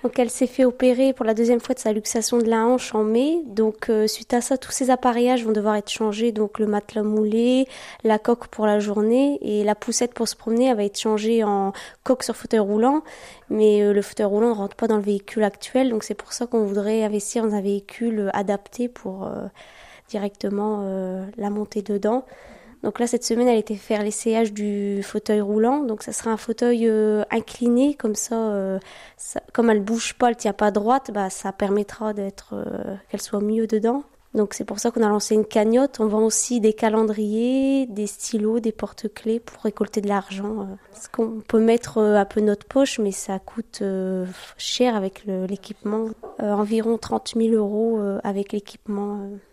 Donc elle s'est fait opérer pour la deuxième fois de sa luxation de la hanche en mai. Donc suite à ça, tous ses appareillages vont devoir être changés. Donc le matelas moulé, la coque pour la journée et la poussette pour se promener, elle va être changée en coque sur fauteuil roulant. Mais le fauteuil roulant ne rentre pas dans le véhicule actuel. Donc c'est pour ça qu'on voudrait investir dans un véhicule adapté pour directement la monter dedans. Donc là, cette semaine, elle était faire l'essayage du fauteuil roulant. Donc ça sera un fauteuil incliné, comme ça, comme elle bouge pas, elle tient pas droite, bah ça permettra qu'elle soit mieux dedans. Donc c'est pour ça qu'on a lancé une cagnotte. On vend aussi des calendriers, des stylos, des porte-clés pour récolter de l'argent. Parce qu'on peut mettre un peu notre poche, mais ça coûte cher avec l'équipement. Environ 30 000 € avec l'équipement.